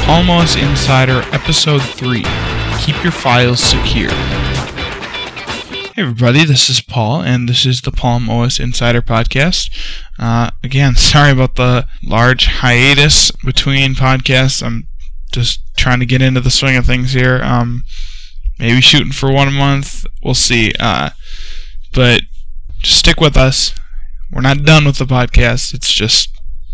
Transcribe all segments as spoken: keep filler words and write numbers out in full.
Palm O S Insider Episode three, Keep Your Files Secure. Hey everybody, this is Paul, and this is the Palm O S Insider Podcast. Uh, again, sorry about the large hiatus between podcasts. I'm just trying to get into the swing of things here. Um, maybe shooting for one a month. We'll see. Uh, but just stick with us. We're not done with the podcast. It's just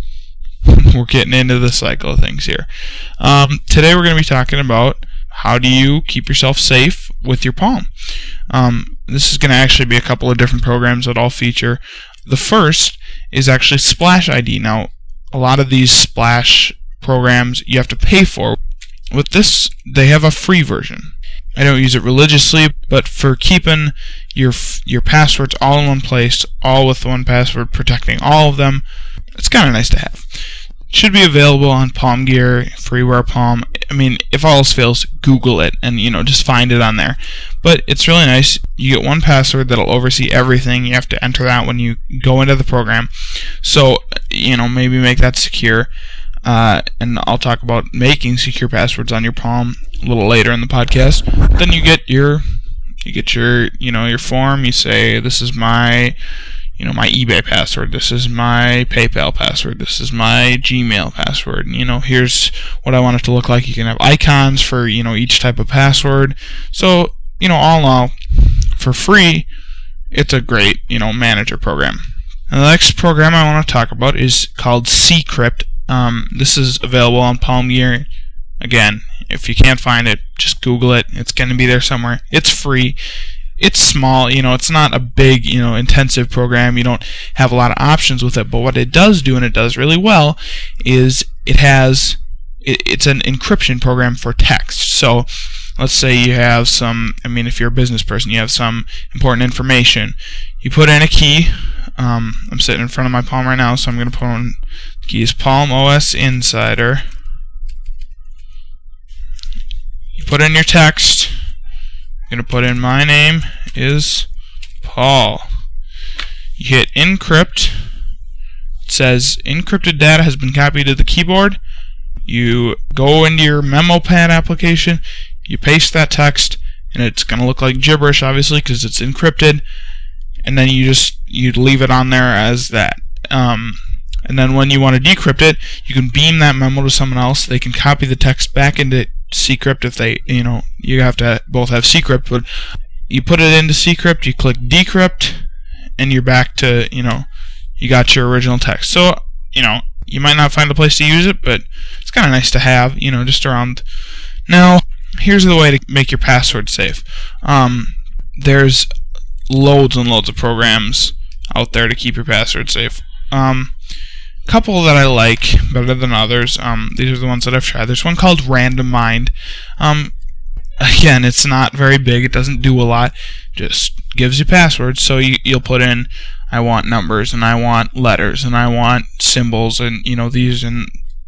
we're getting into the cycle of things here. Um, today we're going to be talking about how do you keep yourself safe with your Palm. Um, this is going to actually be a couple of different programs that I'll feature. The first is actually Splash I D. Now, a lot of these Splash programs you have to pay for. With this, they have a free version. I don't use it religiously, but for keeping your your passwords all in one place, all with one password, protecting all of them, it's kind of nice to have. It should be available on Palm Gear, Freeware Palm. I mean, if all else fails, Google it and, you know, just find it on there. But it's really nice. You get one password that'll oversee everything. You have to enter that when you go into the program. So, you know, maybe make that secure. Uh, and I'll talk about making secure passwords on your Palm a little later in the podcast. Then you get your, you get your, you know, your form. You say, this is my, you know, my eBay password. This is my PayPal password. This is my Gmail password. And, you know, here's what I want it to look like. You can have icons for, you know, each type of password. So, you know, all in all, for free, it's a great, you know, manager program. And the next program I want to talk about is called Seacrypt. Um, this is available on Palm Gear. Again, if you can't find it, just Google it. It's going to be there somewhere. It's free. It's small, you know, it's not a big, you know, intensive program. You don't have a lot of options with it, but what it does do, and it does really well, is it has, it, it's an encryption program for text. So, let's say you have some, I mean, if you're a business person, you have some important information. You put in a key. Um, I'm sitting in front of my Palm right now, so I'm going to put on the key is Palm O S Insider. You put in your text. I'm going to put in my name is Paul. You hit encrypt. It says encrypted data has been copied to the keyboard. You go into your memo pad application. You paste that text, and it's going to look like gibberish, obviously, because it's encrypted. And then you just you leave it on there as that. Um, and then when you want to decrypt it, you can beam that memo to someone else. They can copy the text back into Seacrypt if they, you know, you have to both have Seacrypt, but you put it into Seacrypt, you click decrypt, and you're back to, you know, you got your original text. So, you know, you might not find a place to use it, but it's kind of nice to have, you know, just around. Now, here's the way to make your password safe. Um, there's loads and loads of programs out there to keep your password safe. Um, couple that I like better than others. Um, these are the ones that I've tried. There's one called RandomMind. Um, again, it's not very big. It doesn't do a lot. Just gives you passwords. So you, you'll put in, I want numbers, and I want letters, and I want symbols, and you know these and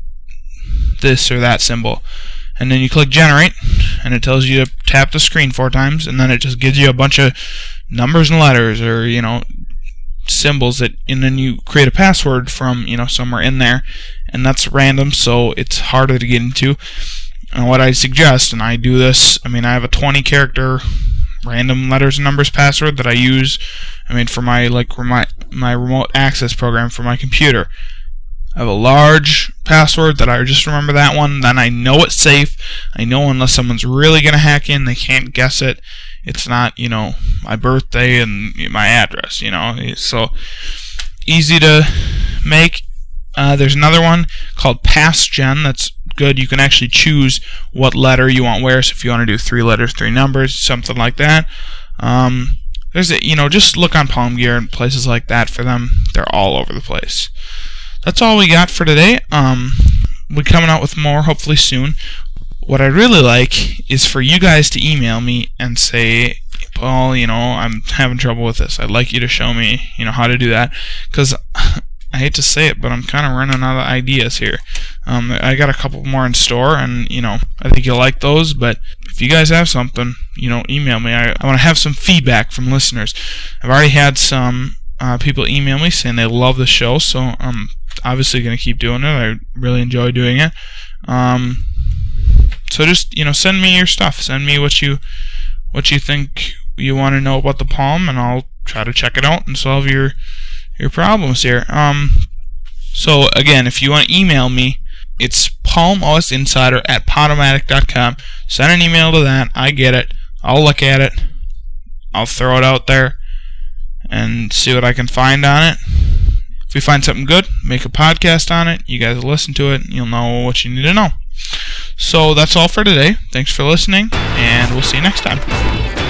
this or that symbol. And then you click generate, and it tells you to tap the screen four times, and then it just gives you a bunch of numbers and letters, or you know. symbols that, and then you create a password from, you know, somewhere in there, and that's random, so it's harder to get into. And what I suggest, and I do this, I mean, I have a twenty character random letters and numbers password that I use, I mean, for my like my my remote access program for my computer. I have a large password that I just remember that one, then I know it's safe. I know unless someone's really gonna hack in, they can't guess it. It's not, you know, my birthday and my address, you know. So easy to make. Uh, there's another one called PassGen that's good. You can actually choose what letter you want where. So if you want to do three letters, three numbers, something like that. Um, there's a, you know, just look on Palm Gear and places like that for them. They're all over the place. That's all we got for today. Um, we'll be coming out with more hopefully soon. What I'd really like is for you guys to email me and say, Paul, you know, I'm having trouble with this. I'd like you to show me, you know, how to do that. Because I hate to say it, but I'm kind of running out of ideas here. Um, I got a couple more in store, and, you know, I think you'll like those. But if you guys have something, you know, email me. I, I want to have some feedback from listeners. I've already had some uh, people email me saying they love the show, so I'm obviously going to keep doing it. I really enjoy doing it. Um... so just, you know, send me your stuff. Send me what you what you think you want to know about the Palm, and I'll try to check it out and solve your your problems here. Um, so again, if you want to email me, it's palmosinsider at podomatic dot com. Send an email to that. I get it. I'll look at it. I'll throw it out there and see what I can find on it. If we find something good, make a podcast on it. You guys will listen to it, and you'll know what you need to know. So that's all for today. Thanks for listening, and we'll see you next time.